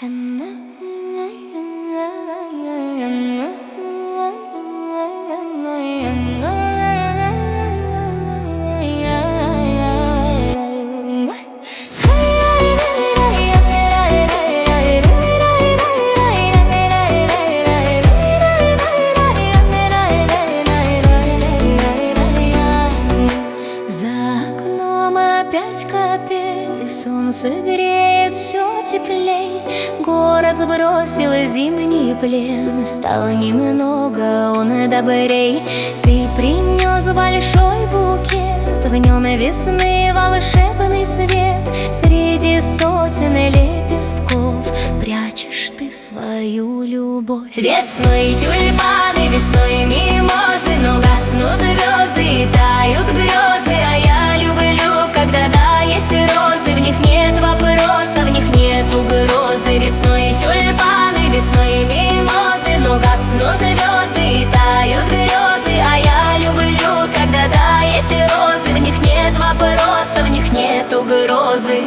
Опять капель, солнце греет все теплей. Город сбросил зимний плен, стал немного он добрей. Ты принес большой букет, в нем весны волшебный свет. Среди сотен лепестков прячешь ты свою любовь. Весной тюльпаны, весной мимозы, но гаснут звезды и тают грезы. А я люблю, когда есть розы, в них нет вопроса, в них нет угрозы. Весной тюльпаны, весной мимозы, но гаснут звезды и тают грезы. А я люблю, когда есть розы, в них нет вопроса, в них нет угрозы.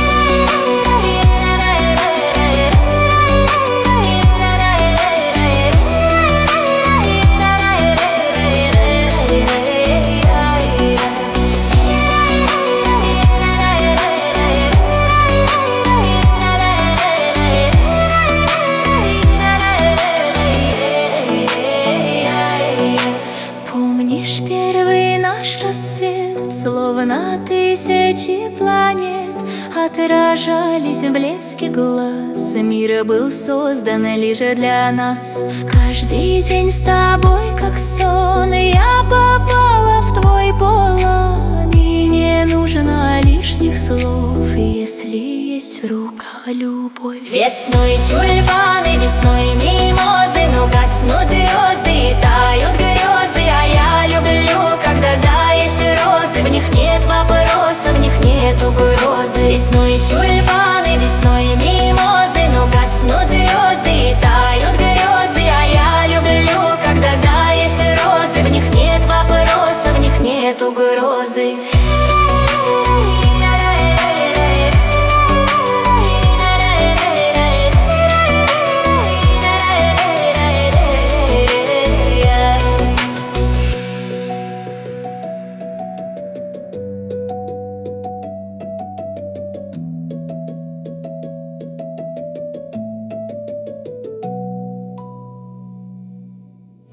Помнишь первый наш рассвет, словно тысячи планет отражались в блеске глаз. Мир был создан лишь для нас. Каждый день с тобой как сон, я попала в твой полон. И не нужно лишних слов, если есть в руках любовь. Весной тюльпаны, весной мимозы, но гаснут звезды и тают грезы. А я люблю, когда есть розы, в них нет вопроса, в них нет угрозы. Весной тюльпаны, весной мимозы, но гаснут звезды и тают грезы. А я люблю, когда есть розы, в них нет вопроса, в них нет угрозы.